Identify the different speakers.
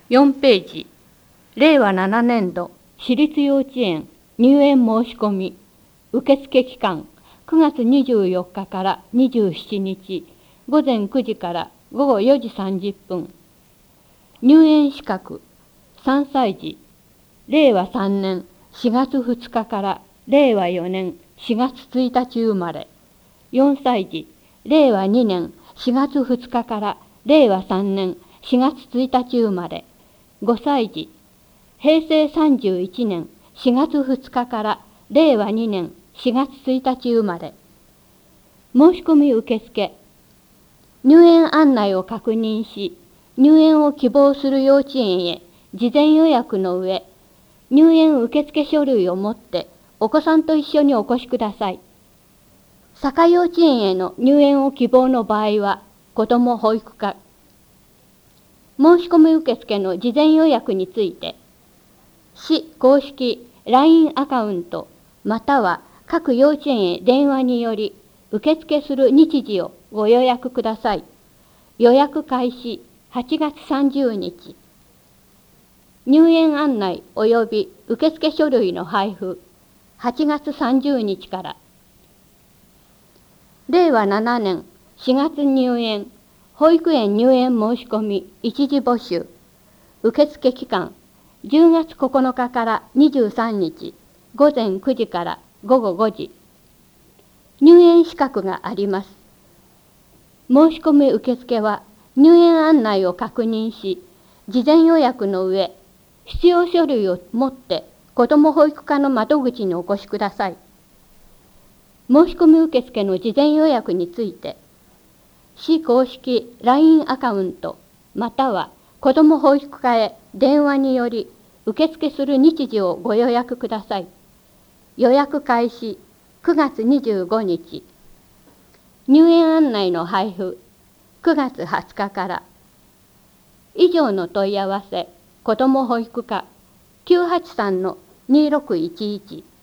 Speaker 1: 4ページ、令和7年度私立幼稚園入園申し込み、受付期間9月24日から27日、午前9時から午後4時30分。入園資格、3歳児、令和3年4月2日から令和4年4月1日生まれ。4歳児、令和2年4月2日から令和3年4月1日生まれ。5歳児、平成31年4月2日から令和2年4月1日生まれ。申し込み受付。入園案内を確認し、入園を希望する幼稚園へ事前予約の上、入園受付書類を持ってお子さんと一緒にお越しください。坂幼稚園への入園を希望の場合は、子ども保育課。申し込み受付の事前予約について、市公式 LINE アカウントまたは各幼稚園へ電話により受付する日時をご予約ください。予約開始8月30日。入園案内及び受付書類の配布8月30日から。令和7年4月入園保育園入園申し込み一時募集。受付期間10月9日から23日午前9時から午後5時。入園資格があります。申し込み受付は入園案内を確認し、事前予約の上、必要書類を持って子ども保育課の窓口にお越しください。申し込み受付の事前予約について、市公式 LINE アカウントまたは子ども保育課へ電話により受付する日時をご予約ください。予約開始9月25日。入園案内の配布9月20日から。以上の問い合わせ、子ども保育課 983-2611